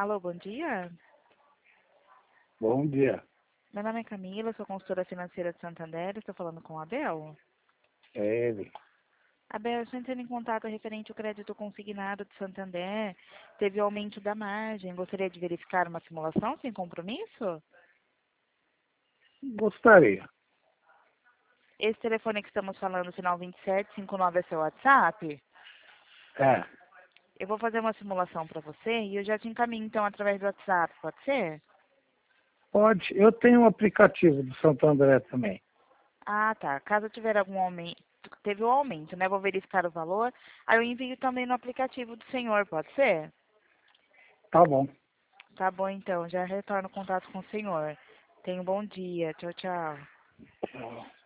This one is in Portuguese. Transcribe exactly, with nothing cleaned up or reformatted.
Alô, bom dia. Bom dia. Meu nome é Camila, sou consultora financeira de Santander. Estou falando com o Abel. É ele. Abel, eu estou entrando em contato referente ao crédito consignado de Santander. Teve aumento da margem. Gostaria de verificar uma simulação sem compromisso? Gostaria. Esse telefone que estamos falando, final vinte e sete cinquenta e nove, é seu WhatsApp? É. Eu vou fazer uma simulação para você e eu já te encaminho, então, através do WhatsApp. Pode ser? Pode. Eu tenho um aplicativo do Santo André também. Ah, tá. Caso tiver algum aumento, teve um aumento, né? Vou verificar o valor. Aí eu envio também no aplicativo do senhor, pode ser? Tá bom. Tá bom, então. Já retorno o contato com o senhor. Tenha um bom dia. Tchau, tchau.